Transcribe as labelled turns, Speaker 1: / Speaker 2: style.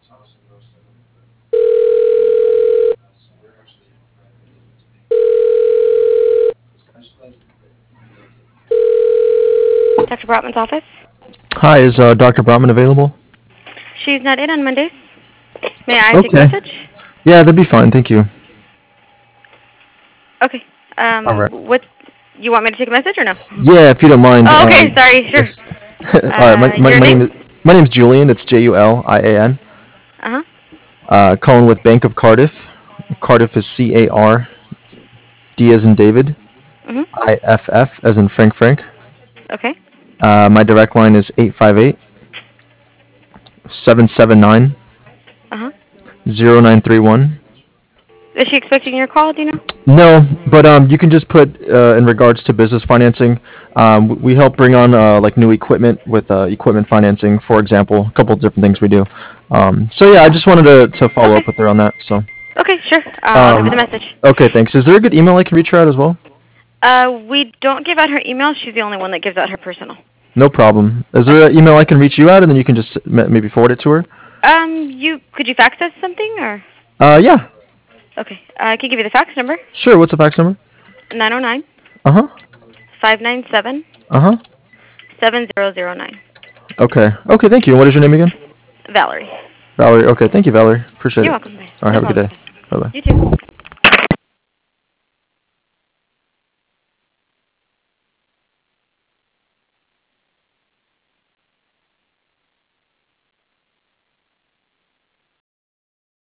Speaker 1: Dr. Brotman's office.
Speaker 2: Hi, is Dr. Brotman available?
Speaker 1: She's not in on Mondays. May I take a
Speaker 2: Okay.
Speaker 1: message?
Speaker 2: Yeah, that'd be fine. Thank you.
Speaker 1: Okay.
Speaker 2: All right.
Speaker 1: What? You want me to take a message or no?
Speaker 2: Yeah, if you don't mind.
Speaker 1: Oh, okay. Sorry. Sure.
Speaker 2: Yes. All right.
Speaker 1: Your name?
Speaker 2: My name is Julian. It's Julian.
Speaker 1: Uh-huh.
Speaker 2: Calling with Bank of Cardiff. Cardiff is CAR. D as in David.
Speaker 1: Mhm.
Speaker 2: IFF as in Frank.
Speaker 1: Okay.
Speaker 2: My direct line is 858-779-0931.
Speaker 1: Uh-huh. Is she expecting your call? Do you know?
Speaker 2: No, but you can just put in regards to business financing. We help bring on like new equipment with equipment financing, for example, a couple of different things we do. So yeah, I just wanted to follow
Speaker 1: Okay.
Speaker 2: up with her on that. So
Speaker 1: Okay. Sure. I'll give her the message.
Speaker 2: okay, thanks. Is there a good email I can reach her at as well?
Speaker 1: We don't give out her email. She's the only one that gives out her personal.
Speaker 2: No problem. Is there an email I can reach you at, and then you can just maybe forward it to her?
Speaker 1: Could you fax us something or?
Speaker 2: Yeah,
Speaker 1: Okay. I can give you the fax number.
Speaker 2: sure. What's the fax number?
Speaker 1: 909
Speaker 2: Uh huh.
Speaker 1: 597
Speaker 2: Uh huh.
Speaker 1: 7009.
Speaker 2: Okay. Okay. Thank you. And what is your name again?
Speaker 1: Valerie.
Speaker 2: Valerie. Okay. Thank you, Valerie. Appreciate
Speaker 1: You're
Speaker 2: it.
Speaker 1: welcome.
Speaker 2: All right.
Speaker 1: No
Speaker 2: Have a good
Speaker 1: problem.
Speaker 2: day. Bye bye.
Speaker 1: You too.